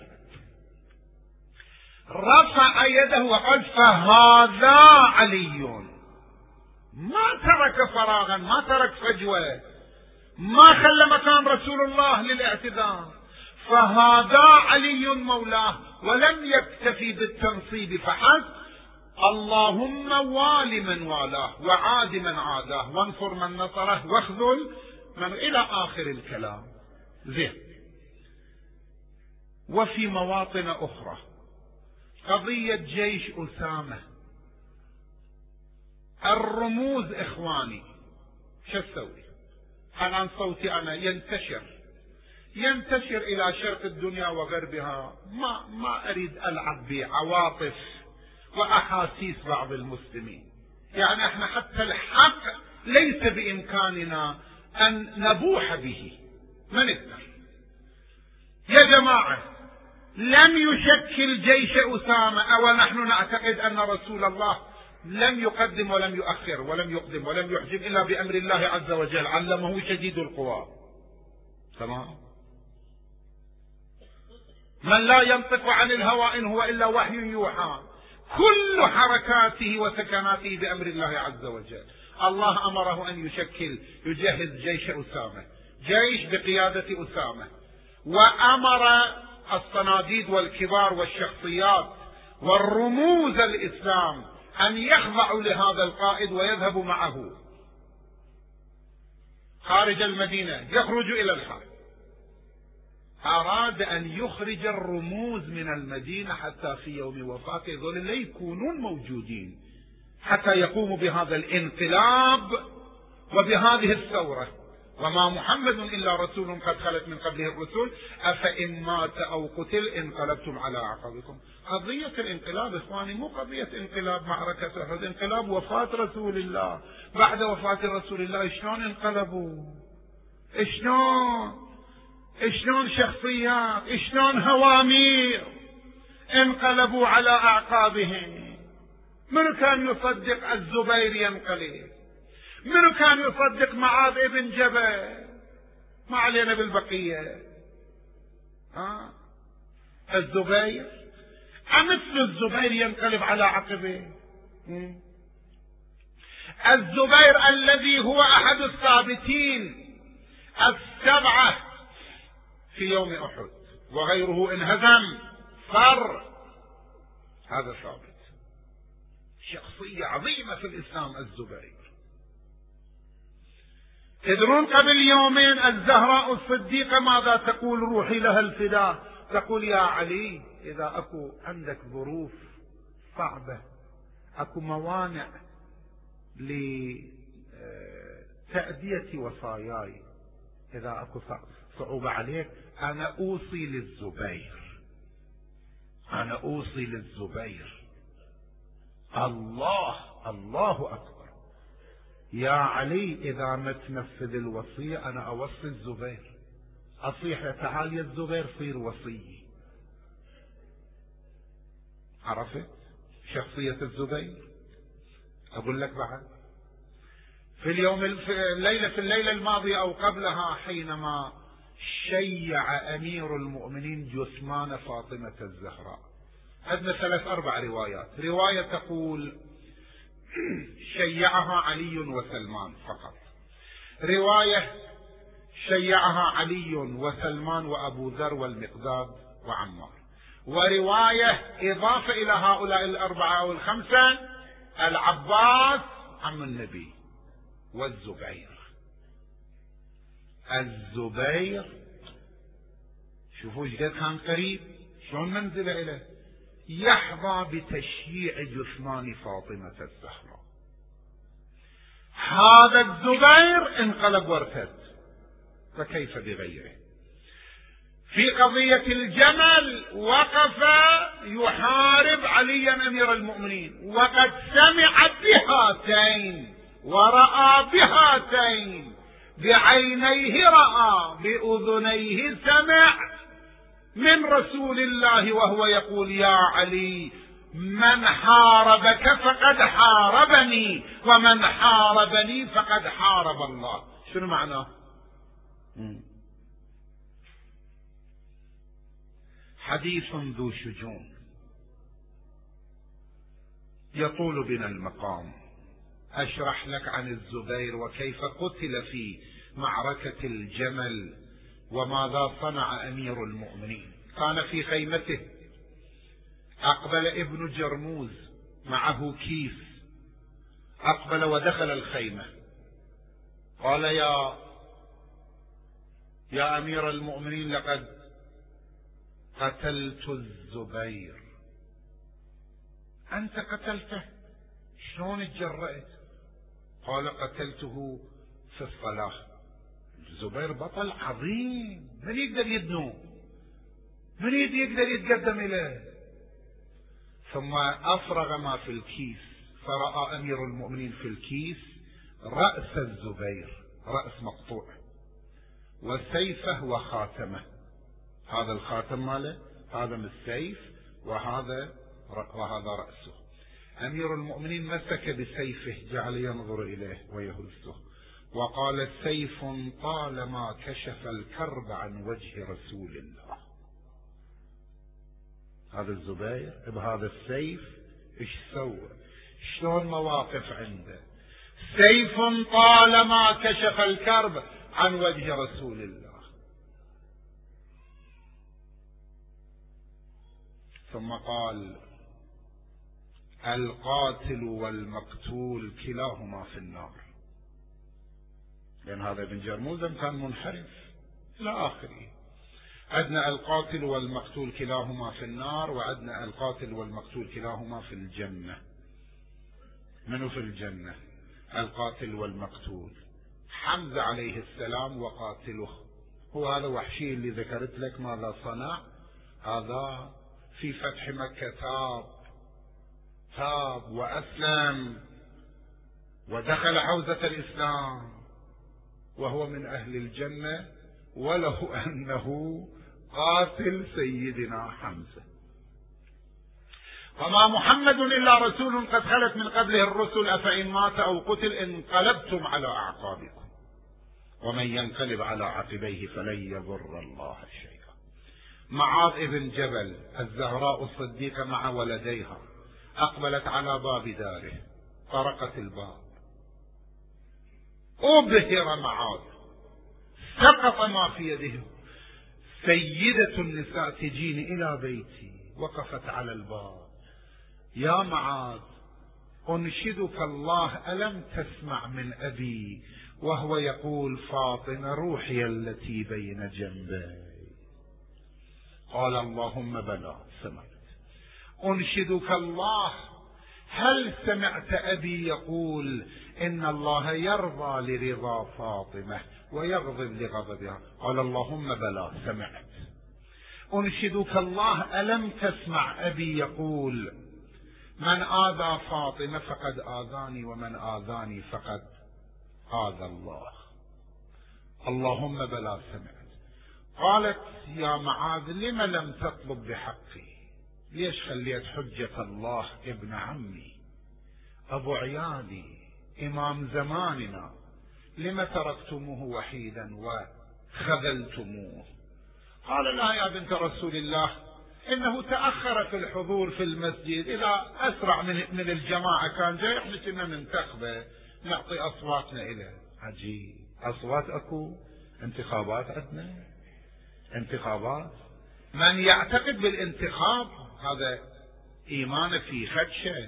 Speaker 1: رفع يده وقال فهذا علي، ما ترك فراغا، ما ترك فجوة، ما خلى مكان رسول الله للاعتذار. فهذا علي مولاه، ولم يكتفي بالتنصيب فحسب، اللهم وال من والاه وعاد من عاداه وانصر من نصره واخذل من، إلى آخر الكلام. زين. وفي مواطن أخرى قضية جيش أسامة، الرموز إخواني شو اسوي؟ الآن صوتي أنا ينتشر ينتشر إلى شرق الدنيا وغربها، ما ما أريد ألعب بعواطف وأحاسيس بعض المسلمين. يعني احنا حتى الحق ليس بإمكاننا أن نبوح به، ما نقدر. يا جماعة، لم يشكل جيش أسامة، أو نحن نعتقد أن رسول الله لم يقدم ولم يؤخر ولم يقدم ولم يحجم إلا بأمر الله عز وجل، علمه شديد القوى. تمام. من لا ينطق عن الهوى إن هو إلا وحي يوحى، كل حركاته وسكناته بأمر الله عز وجل. الله أمره أن يشكل، يجهز جيش أسامة، جيش بقيادة أسامة، وأمر الصناديد والكبار والشخصيات والرموز الإسلام أن يخضعوا لهذا القائد ويذهبوا معه خارج المدينة، يخرج إلى الحرب. أراد أن يخرج الرموز من المدينة حتى في يوم وفاته ذول لا يكونون موجودين، حتى يقوموا بهذا الانقلاب وبهذه الثورة. وما محمد إلا رسول قد خلت من قبله الرسل أفإن مات أو قتل انقلبتم على أعقابكم. قضية الانقلاب إخواني مو قضية انقلاب معركة أحد، انقلاب وفاة رسول الله. بعد وفاة رسول الله شلون انقلبوا؟ شلون شلون شخصيات، شلون هوامير انقلبوا على أعقابهم. من كان يصدق الزبير ينقلب؟ من كان يصدق معاذ ابن جبل؟ ما علينا بالبقية. ها؟ الزبير أمثل الزبير ينقلب على عقبه. الزبير الذي هو أحد الثابتين السبعة في يوم أحد، وغيره انهزم فر، هذا ثابت، شخصية عظيمة في الإسلام الزبير. تدرون قبل يومين الزهراء الصديقة ماذا تقول؟ روحي لها الفداء، تقول يا علي إذا أكو عندك ظروف صعبة، أكو موانع لتأدية وصاياي، إذا أكو صعوبة عليك أنا أوصي للزبير، أنا أوصي للزبير. الله الله أكبر. يا علي إذا ما تنفذ الوصية أنا أوصي الزبير، أصيح تعال يا الزبير صير وصي. عرفت شخصية الزبير؟ أقول لك بعد في اليوم في الليلة في الليلة الماضية أو قبلها، حينما شيع أمير المؤمنين جثمان فاطمة الزهراء، عندنا ثلاث أربع روايات. رواية تقول شيعها علي وسلمان فقط، رواية شيعها علي وسلمان وأبو ذر والمقداد وعمار، ورواية إضافة إلى هؤلاء الأربعة أو الخمسة: العباس عم النبي، والزبير. الزبير شوفوا ايش قد كان قريب، شلون منزله إليه، يحظى بتشييع جثمان فاطمة الزهراء. هذا الزبير انقلب وارتد، فكيف بغيره؟ في قضية الجمل وقف يحارب عليا أمير المؤمنين، وقد سمع بهاتين ورأى بهاتين، بعينيه رأى، بأذنيه سمع من رسول الله وهو يقول: يا علي، من حاربك فقد حاربني، ومن حاربني فقد حارب الله. شنو معناه؟ حديث ذو شجون يطول بنا المقام. أشرح لك عن الزبير وكيف قتل في معركة الجمل، وماذا صنع أمير المؤمنين. كان في خيمته، أقبل ابن جرموز معه كيس، أقبل ودخل الخيمة، قال: يا يا أمير المؤمنين، لقد قتلت الزبير. أنت قتلته؟ شلون تجرأت؟ قال: قتلته في الصلاة. الزبير بطل عظيم، من يقدر يدنو؟ من يقدر يتقدم إليه؟ ثم أفرغ ما في الكيس، فرأى أمير المؤمنين في الكيس رأس الزبير، رأس مقطوع، وسيفه وخاتمه. هذا الخاتم ماله، هذا من السيف، وهذا وهذا رأسه. أمير المؤمنين مسك بسيفه، جعل ينظر إليه ويهزه، وقال: سيف طالما كشف الكرب عن وجه رسول الله. هذا الزبير بهذا السيف ايش سوى؟ شلون مواقف عنده؟ سيف طالما كشف الكرب عن وجه رسول الله. ثم قال: القاتل والمقتول كلاهما في النار. لأن هذا ابن جرموز كان منحرف إلى آخره. عندنا القاتل والمقتول كلاهما في النار، وعندنا القاتل والمقتول كلاهما في الجنة. منو في الجنة؟ القاتل والمقتول. حمزة عليه السلام وقاتله، هو هذا وحشي اللي ذكرت لك ماذا صنع. هذا في فتح مكة تاب تاب وأسلم ودخل حوزة الإسلام، وهو من أهل الجنة، وله أنه قاتل سيدنا حمزة. وما محمد إلا رسول قد خلت من قبله الرسل، أفإن مات أو قتل انقلبتم على أعقابكم، ومن ينقلب على عقبيه فلن يضر الله شيئا. معاذ بن جبل، الزهراء الصديقة مع ولديها أقبلت على باب داره، طرقت الباب، أبهر معاذ، سقط ما في يده. سيدة النساء تجيني إلى بيتي، وقفت على الباب: يا معاذ، أنشدك الله، ألم تسمع من أبي وهو يقول: فاطمة روحي التي بين جنبي؟ قال: اللهم بلى، سمعت. أنشدك الله، هل سمعت أبي يقول إن الله يرضى لرضا فاطمة ويغضب لغضبها؟ قال: اللهم بلى، سمعت. أنشدك الله، ألم تسمع أبي يقول: من آذى فاطمة فقد آذاني، ومن آذاني فقد آذى الله؟ اللهم بلى، سمعت. قالت: يا معاذ، لم لم تطلب بحقي؟ ليش خليت حجة الله ابن عمي، أبو عيالي، إمام زماننا، لم تركتموه وحيدا وخذلتموه؟ قال: لا يا بنت رسول الله، إنه تأخر في الحضور في المسجد، إذا أسرع من, من الجماعة كان جاي، إحنا كنا ننتخبه نعطي أصواتنا إليه. عجيب، أصوات أكو، انتخابات عندنا، انتخابات. من يعتقد بالانتخاب هذا إيمان في خدشة،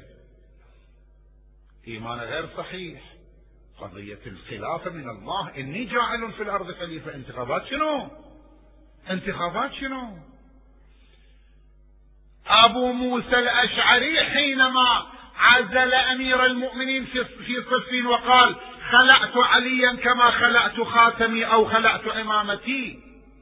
Speaker 1: إيمان غير صحيح. قضية الخلافة من الله، إني جاعل في الأرض خليفة. انتخابات شنو؟ انتخابات شنو؟ أبو موسى الأشعري حينما عزل أمير المؤمنين في صفين وقال خلعت عليا كما خلعت خاتمي أو خلعت عمامتي،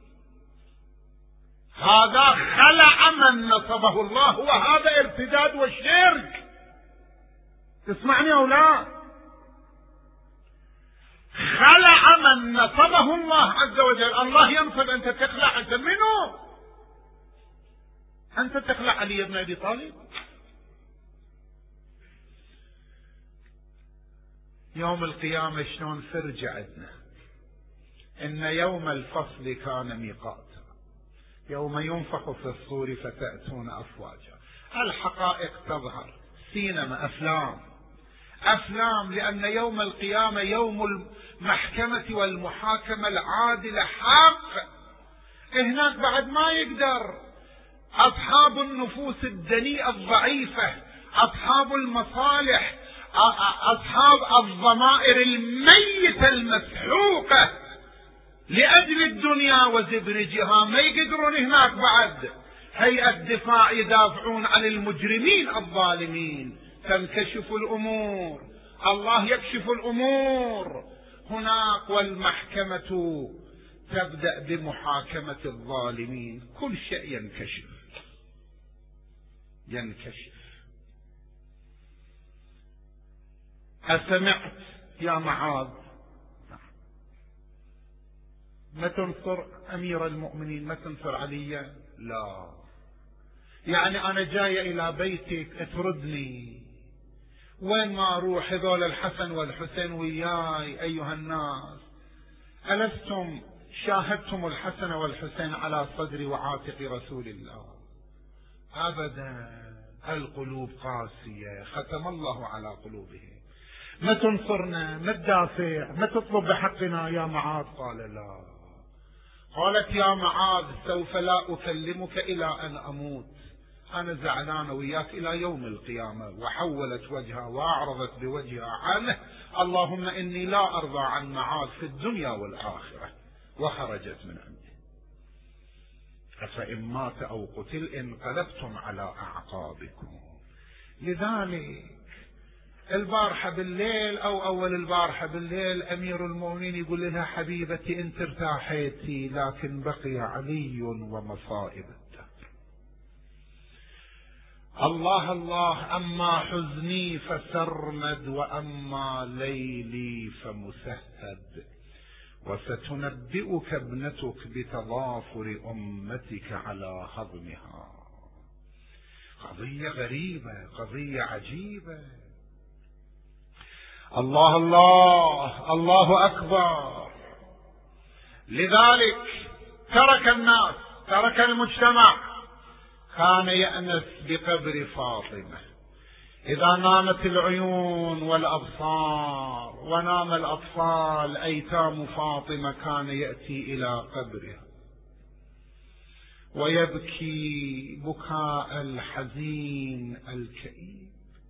Speaker 1: هذا خلع من نصبه الله، وهذا ارتداد والشرك. تسمعني أو لا؟ خلع من نصبه الله عز وجل. الله ينصب، أنت تخلع. أنت منه؟ أنت تخلع علي بن أبي طالب؟ يوم القيامة شلون فرجة عندنا؟ إن يوم الفصل كان ميقاتا، يوم ينفخ في الصور فتأتون أفواجا. الحقائق تظهر. سينما، أفلام أفلام لأن يوم القيامة يوم المحكمة والمحاكمة العادلة حق. هناك بعد ما يقدر أصحاب النفوس الدنيئة الضعيفة، أصحاب المصالح، أصحاب الضمائر الميتة المسحوقة لأجل الدنيا وزبرجها، ما يقدرون هناك بعد هيئة دفاع يدافعون عن المجرمين الظالمين. تنكشف الأمور، الله يكشف الأمور هناك، والمحكمة تبدأ بمحاكمة الظالمين. كل شيء ينكشف ينكشف. أسمعت يا معاذ ما تنصر أمير المؤمنين، ما تنصر علي؟ لا. يعني أنا جاي إلى بيتك تردني، وين ما أروح هذول الحسن والحسين وياي أيها الناس. ألستم شاهدتم الحسن والحسين على صدر وعاتق رسول الله؟ أبدا، القلوب قاسية، ختم الله على قلوبهم. ما تنصرنا، ما تدافع، ما تطلب بحقنا يا معاذ؟ قال لا. قالت يا معاذ سوف لا أكلمك إلى أن أموت، أنا زعلانة وياك إلى يوم القيامة. وحولت وجهها وأعرضت بوجهها عنه. اللهم إني لا أرضى عن معاذ في الدنيا والآخرة. وخرجت من عنده. أفإن مات أو قتل انقلبتم على أعقابكم. لذلك البارحة بالليل أو أول البارحة بالليل أمير المؤمنين يقول لها حبيبتي أنت ارتاحيتي، لكن بقي علي ومصائب الدهر. الله الله، أما حزني فسرمد وأما ليلي فمسهد، وستنبئك ابنتك بتضافر أمتك على هضمها. قضية غريبة، قضية عجيبة. الله الله الله أكبر. لذلك ترك الناس، ترك المجتمع، كان يأنس بقبر فاطمة. إذا نامت العيون والأبصار ونام الأطفال أيتام فاطمة كان يأتي إلى قبرها ويبكي بكاء الحزين الكئيب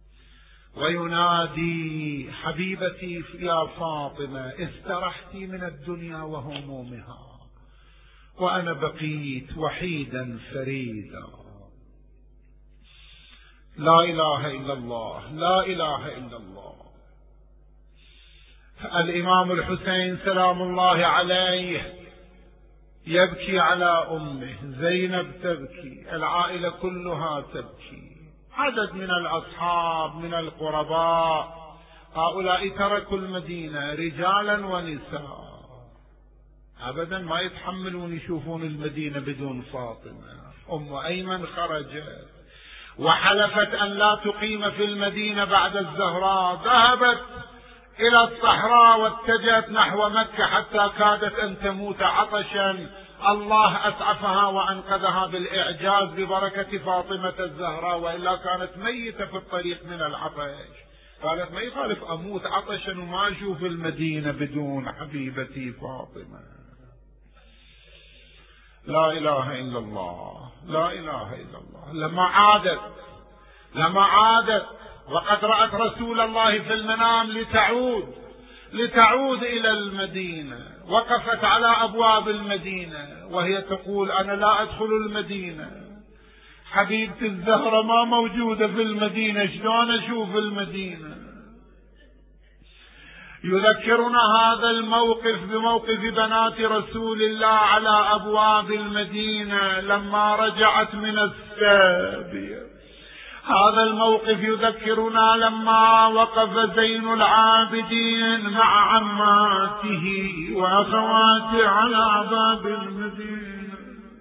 Speaker 1: وينادي حبيبتي يا فاطمة استرحتي من الدنيا وهمومها وأنا بقيت وحيدا فريدا. لا إله إلا الله، لا إله إلا الله. الإمام الحسين سلام الله عليه يبكي على أمه، زينب تبكي، العائلة كلها تبكي، عدد من الأصحاب من القرباء، هؤلاء تركوا المدينة رجالا ونساء، أبدا ما يتحملون يشوفون المدينة بدون فاطمة. أم أيمن خرجت وحلفت أن لا تقيم في المدينة بعد الزهراء، ذهبت إلى الصحراء واتجهت نحو مكة حتى كادت أن تموت عطشا. الله أسعفها وأنقذها بالإعجاز ببركة فاطمة الزهراء، وإلا كانت ميتة في الطريق من العطش. قالت ما يخالف أموت عطشا وما أشوف المدينة بدون حبيبتي فاطمة. لا إله إلا الله، لا إله إلا الله. لما عادت لما عادت وقد رأت رسول الله في المنام لتعود لتعود إلى المدينة، وقفت على أبواب المدينة وهي تقول: أنا لا أدخل المدينة، حبيبتي الزهرة ما موجودة في المدينة، شلون أشوف المدينة؟ يذكرنا هذا الموقف بموقف بنات رسول الله على أبواب المدينة لما رجعت من السابية. هذا الموقف يذكرنا لما وقف زين العابدين مع عماته وأخواته على باب المدينة،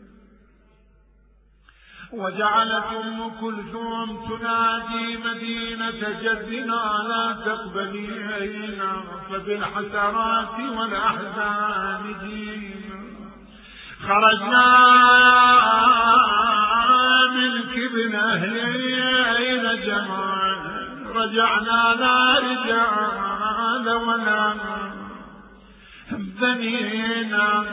Speaker 1: وجعلت أم كلثوم تنادي: مدينة جدنا لا تقبلينا، فبالحسرات والأحزان جينا، خرجنا منك ابن أهلين جمال، رجعنا لا رجال ولا بنينا،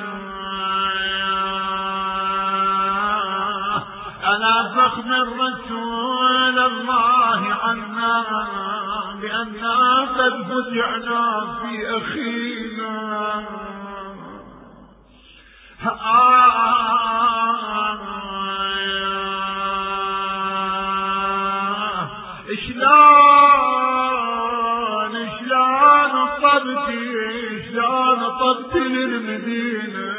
Speaker 1: ألا فاخبر رسول الله عنا بأننا قد فزعنا في أخينا. شلون شلون طبتي شلون طبتي للمدينة،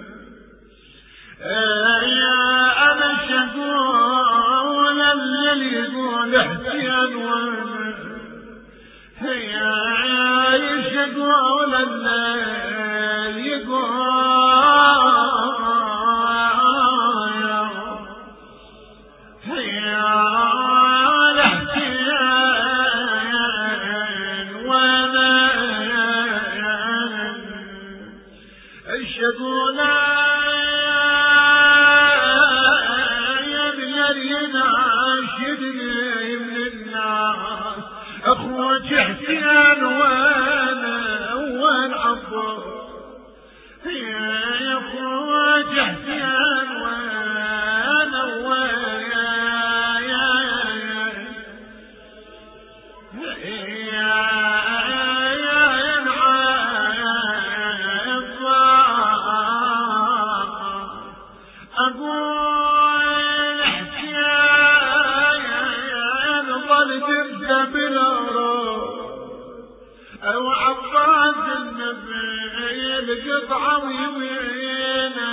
Speaker 1: أنا شقول اللي يقول حسين وانا، يا شقول اللي يقول الحسين وانا، شقول أخوك حسين وانا وين عبر، يا أخوك حسين وانا وين أقول حسين ظل جبته بلا أو عباس النبي القطعة ويمينا،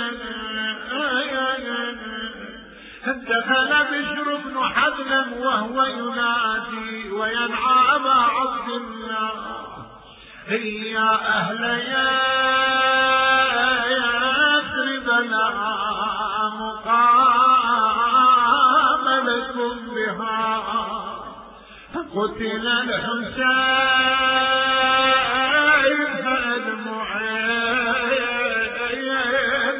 Speaker 1: دخل بشر بن حزم وهو ينادي وينعى أبا عبد الله: يا أهل يثرب لا مقام لكم بها، قتل الحسين فالمعين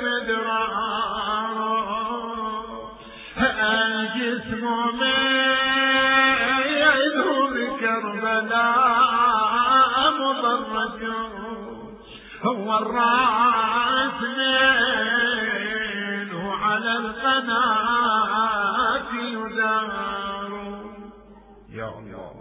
Speaker 1: درار، الجسم منه بكربلاء مضرج، هو الراس منه على القناة يدار. يا الله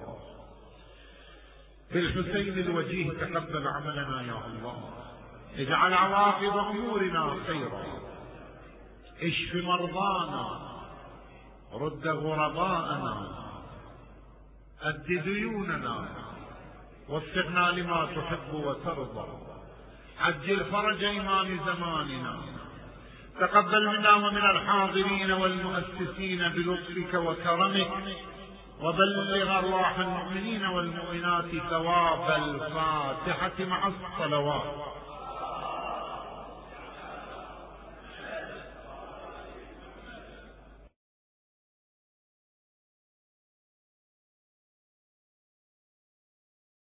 Speaker 1: بالحسين الوجيه تقبل عملنا يا الله، اجعل عواقب أمورنا خيرا، اشف مرضانا، رد غرباءنا، أد ديوننا، وفقنا لما تحب وترضى، عجل فرج إمام زماننا، تقبل منا ومن الحاضرين والمؤسسين بلطفك وكرمك، وبلغ أرواح المؤمنين والمؤمنات ثواب الفاتحة مع الصلوات.